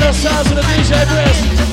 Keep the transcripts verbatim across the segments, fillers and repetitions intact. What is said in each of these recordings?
sounds of the D J Brisk.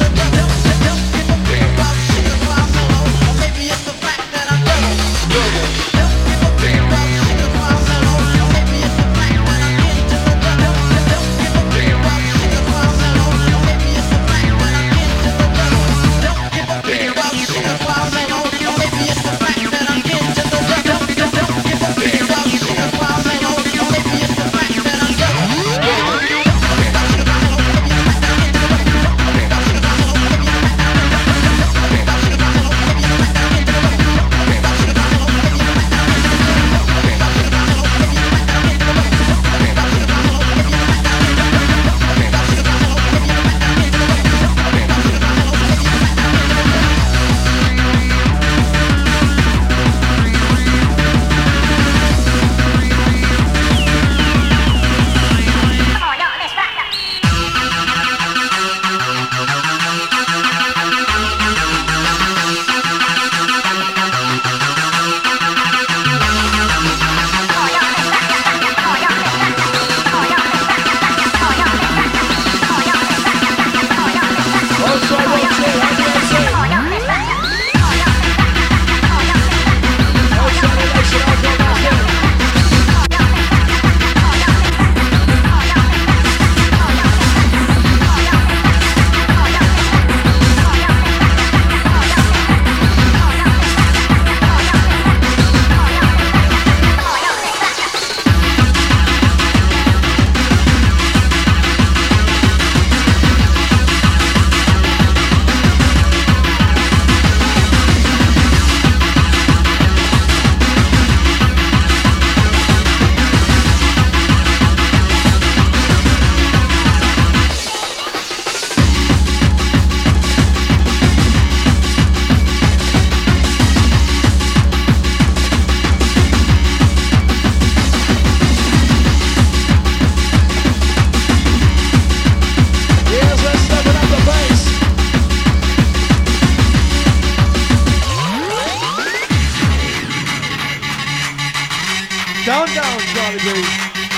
Down, down, Charlie B.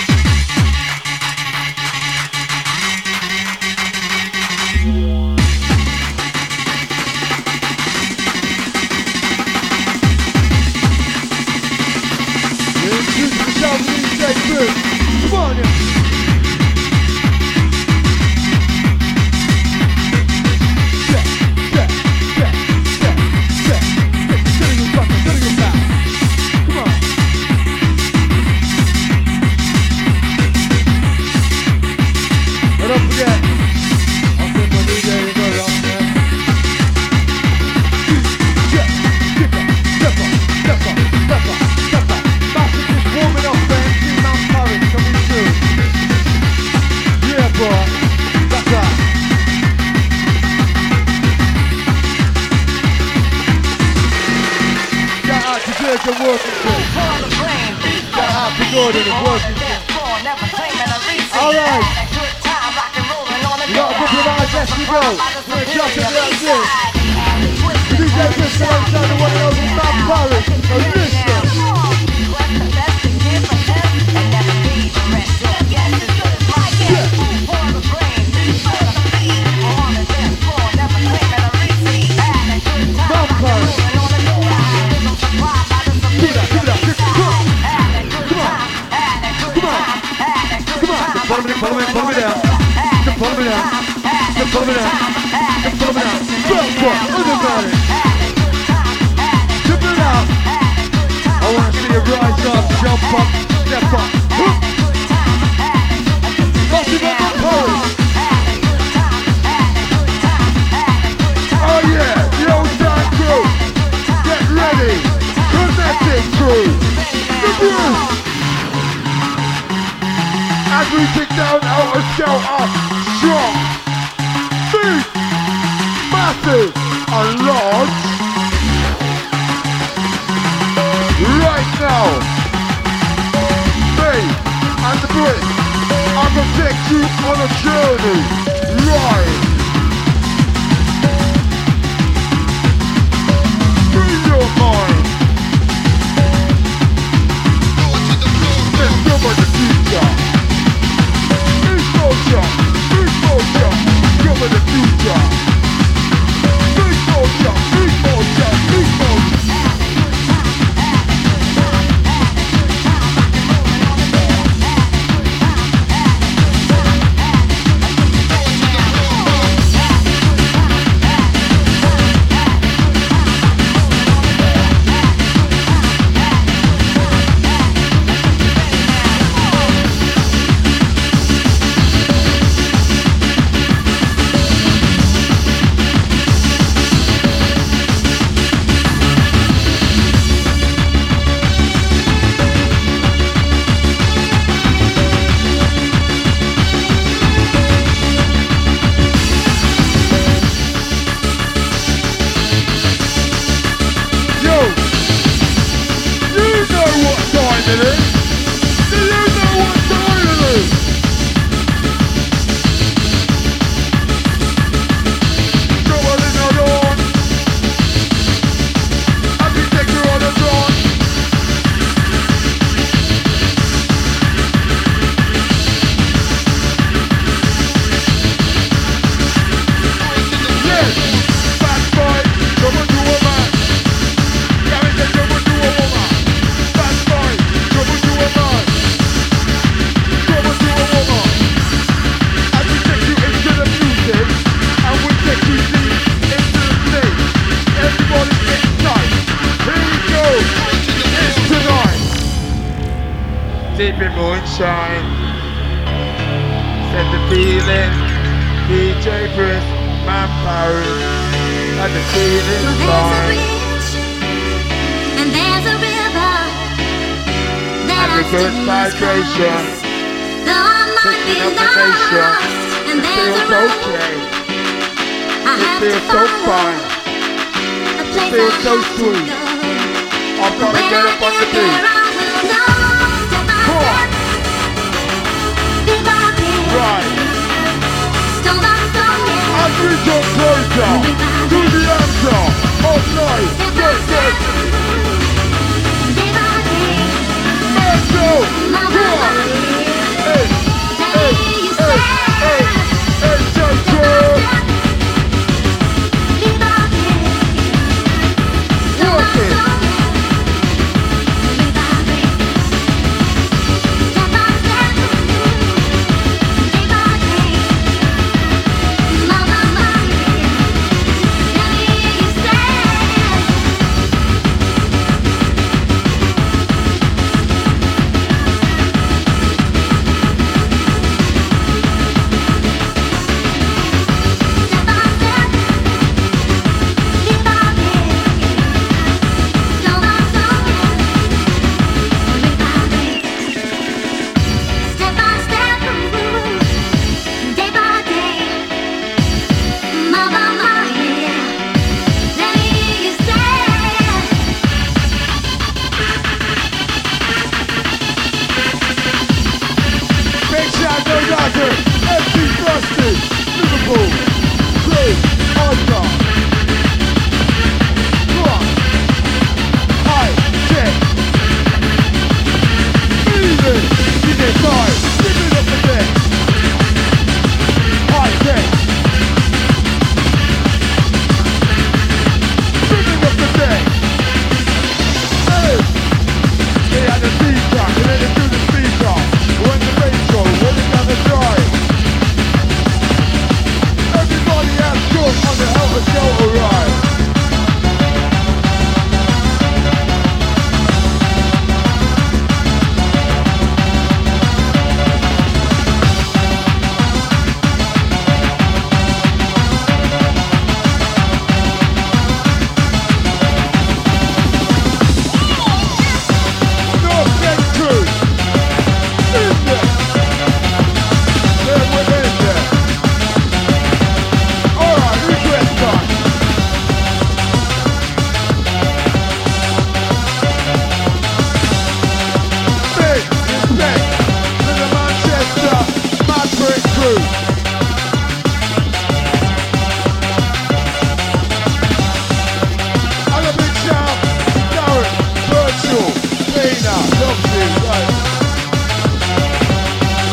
Introduce yourself to D J Brisk. Come on now. Gordon and working. Alright. We got a couple of hours left to go. We're going to jump into that shit. D J Brisk alongside the one and only Mount Paris. Now listen. Mount Paris. Give it up, give it up, give it up. Follow me, follow me, follow me down. Just follow me down. Just follow me down. Just follow me down. Jump for everybody. Jump it out. I want to see you rise up, jump up, step up. Massive on the pose. Oh yeah, the old time crew. Get ready. Kinetic crew. The Bruce. As we dig down out of shelter, strong, big, massive, and large. Right now, me and the Brisk are going to take you on a journey. Right. Free your mind. Let's go by the future. Motion, motion. Keep it moonshine. Set the feeling. D J Chris, man Paris. And the feeling's fine. And there's a river that And the good vibration. Though I might be lost, and It there's a feels road okay. I It have feels to so follow, fine. a place feels I so have to sweet. go. I'm gonna When get I up on the get there, beat. I will know step by Come on. step, bit by bit, Right. stone by stone, yeah. As we draw closer to the answer of night. Step by Yes, step, yes. day by day, Metro. my Come my on. my, Hey, hey, you hey, hey, hey, Jojo. bit by bit, stone Work by it. stone, bit by bit, step by step, day by day, my my my, let me hear you say. Big shout to Roger, F C Frosty, Liverpool, Chris, Oscar. Come on. High, check. Easy. D J five, give it up the deck. High, check. Give it up the deck. Hey. They had a D-track and then they do the speaker. When the bass go, when they got the drive. Everybody has good on the Helter Skelter ride. North Central. In there. There we're in there. Alright, request time. Big respect to the Manchester Maverick crew. And a big shout to Darren, Virtual, Pina, Lovely, right.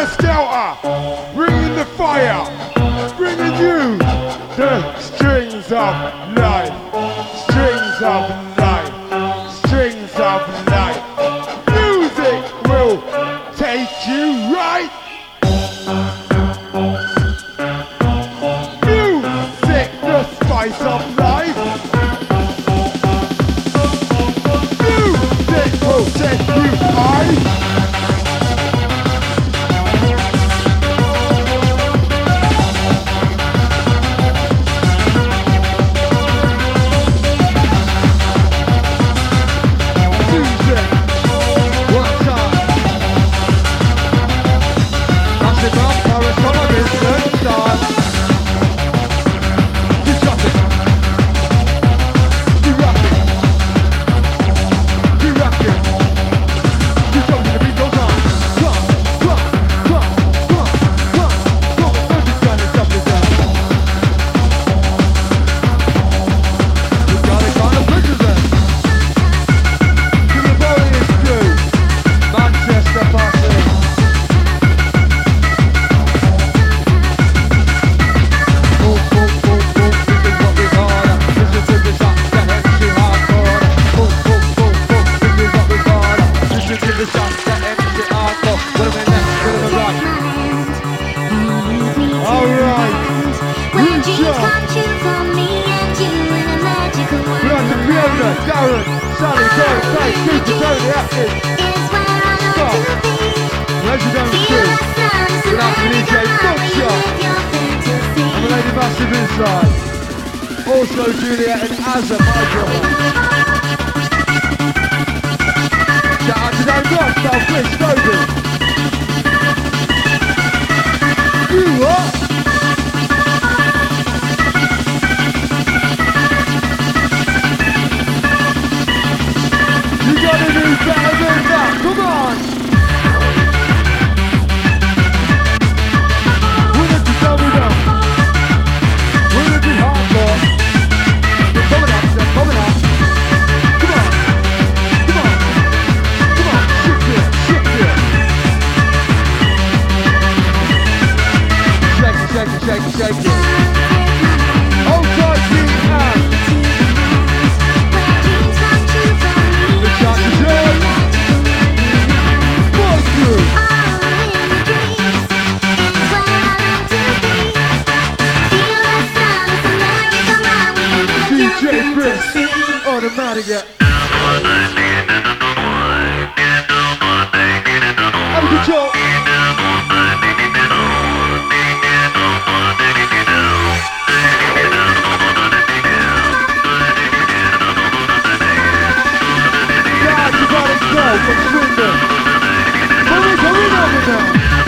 Reverse Delta, bringing the fire, bringing you the strings of life, strings of life, strings of life. Music will take you right. Music, the spice of life. Music will take you high. Also Julia and Azza, my brother. Shout out to that rock, South West Snowden. You what? You gotta do better than that, come on! We're gonna do double down. We're gonna do hardcore. Coming up, they're coming up. Come on, come on, come on, shift it, shift it. Shake it, shake it, shake it, shake it. Hold tight, keep out. The shot is yours. Boys through. D J Chris, automatic. Out of control. God, you gotta go from Swindon. Come in, come in over now.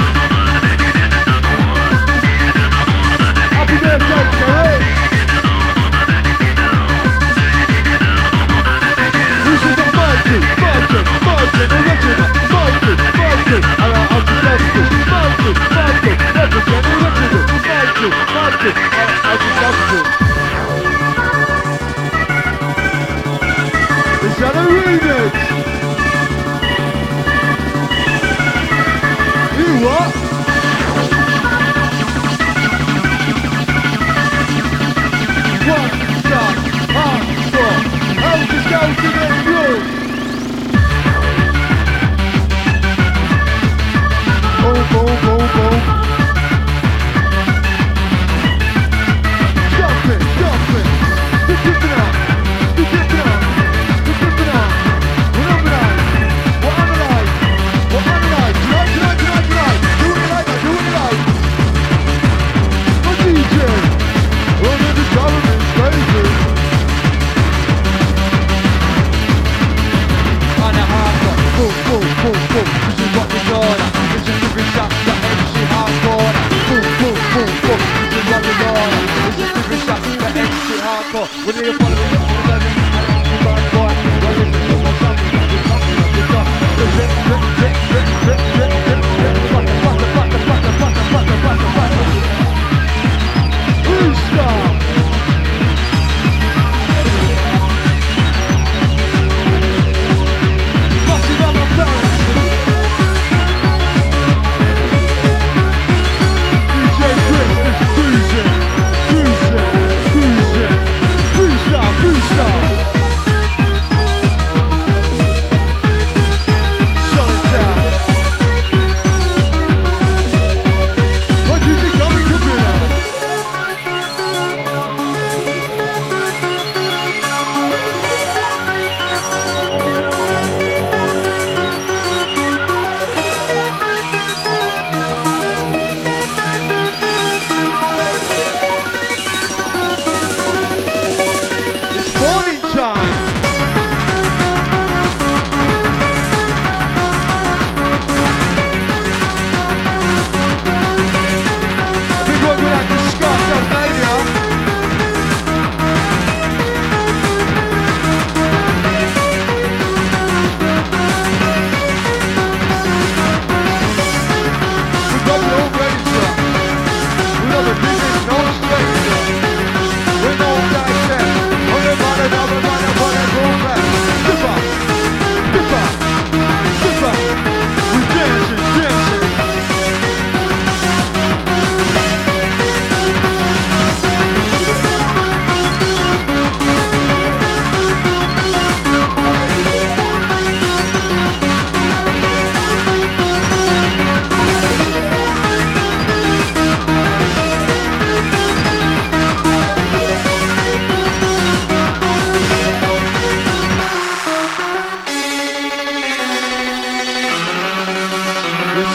Happy birthday, Kerry. Martin, Martin, Martin, original, Martin, Martin, alright, I'll just love you, Martin, Martin, represent original, Martin, Martin, alright, I'll just love you. Is that a remix? You what? One shot, hard, four, I'll just go to the room. Boom, boom, boom, boom. Jump it, jump it. We're dipping out. We're dipping out. We're dipping out. We're on the line. We're on the line. We're on the line. Tonight, tonight, tonight, tonight. Do it like that, do it like. My D J. Under the government's crazy. On the hardcore. Boom, boom, boom, boom. This is what we're doing. This is every shot that M C hardcore. Boom, boom, boom, boom. This is what we're doing. This is every shot that M C hardcore. When you're following up with eleven, you're going boy. Well, this is what something that you're talking about. You're talking about. Rip, rip, rip, rip, rip, rip, rip, rip. Butter, butter, butter, butter, butter, butter, butter, butter. Who's stop? Massive on my parents.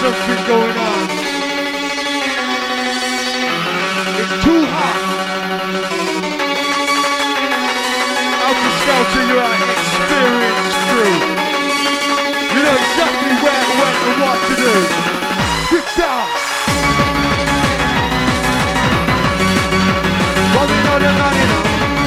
something going on. It's too hot. Alpha Scouter, you're an experienced crew. You know exactly where, when, and what to do. Big down. Running on and on, you know.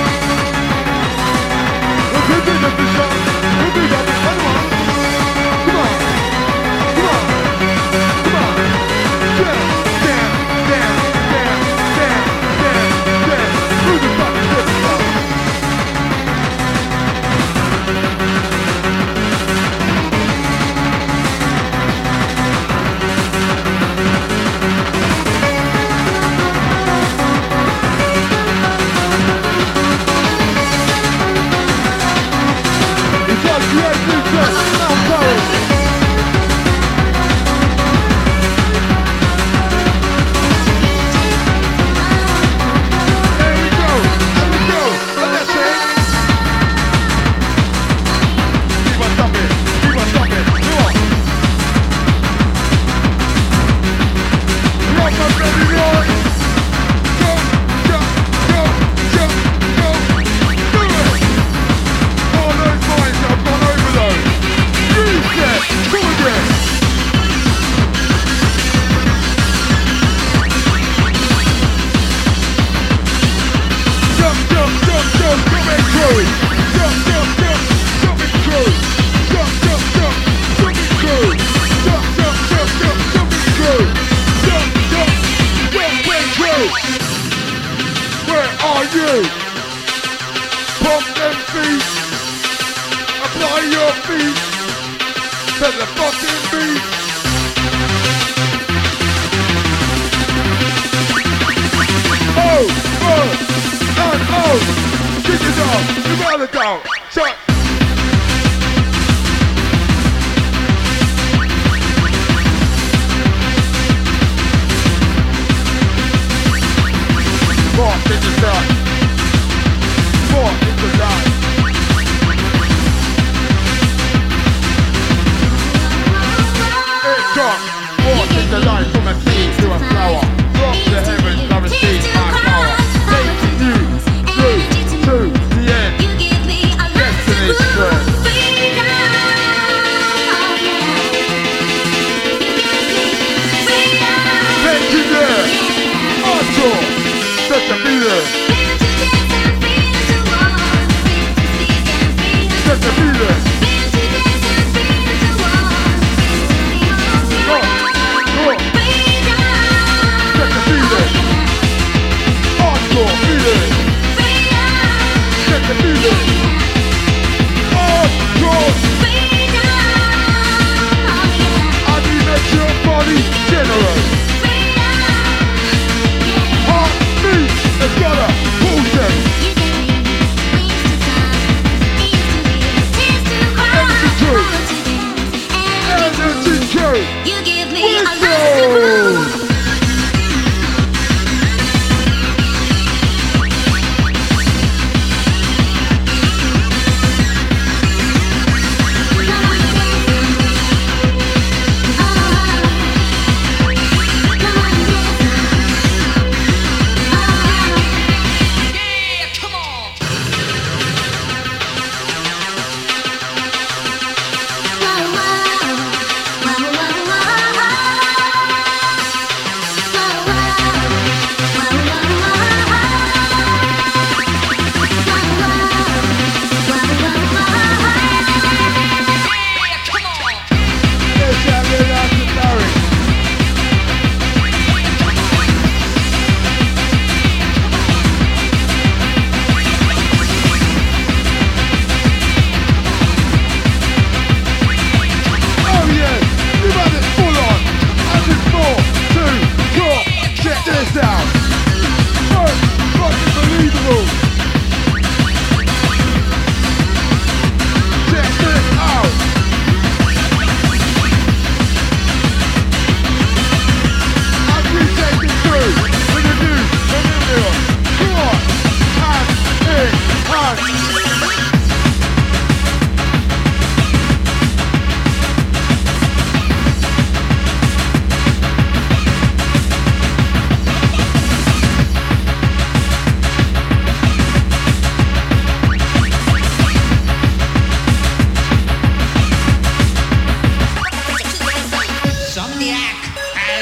We're picking up the shot. We're picking up the shot. Come on. Come on. Come on. Come on. Down, down, down, down, down, down, down. Move the fucking foot down.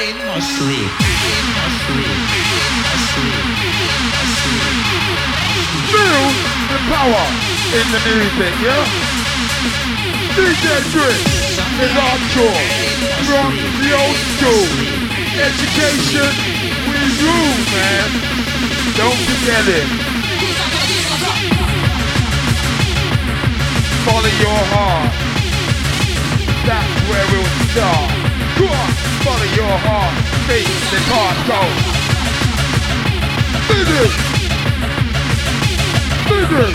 Asleep. Asleep. Asleep. Feel the power in the music, yeah? D J Drift is hardcore from the old school. Education with rule, man. Don't forget it. Follow your heart. That's where we'll start. Go on, follow your heart. Beat the heart go. Finish. Finish.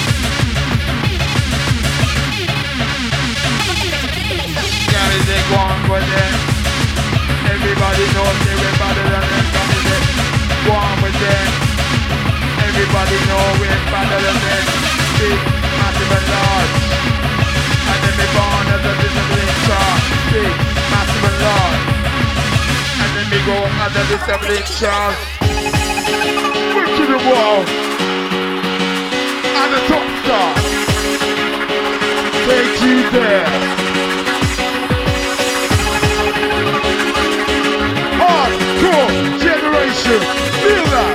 Carry the one for them. Everybody knows they're better than them. Carry the one with them. Everybody knows we're better than them. Big, massive and large. And then we born as a discipline chart. Big, massive and large. And then we go as a discipline chart. We're to the wall. And the top star. Take you there. Hardcore generation. Feel that.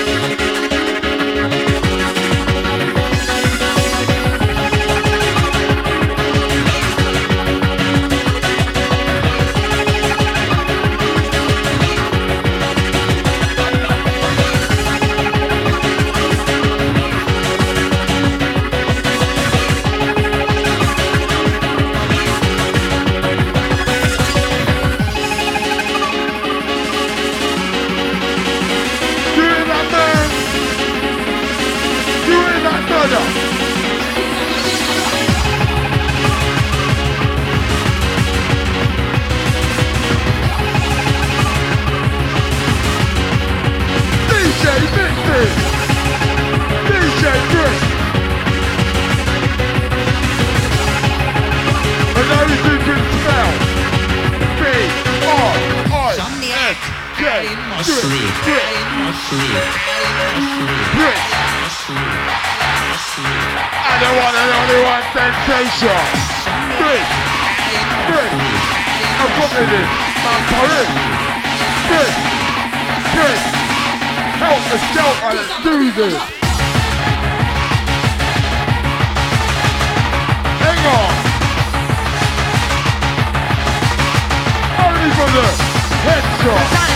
Sensation. Three. Three. I'm putting it. I'm putting Three. Three. Help us out and let's do this. Hang on. Only for the headshot.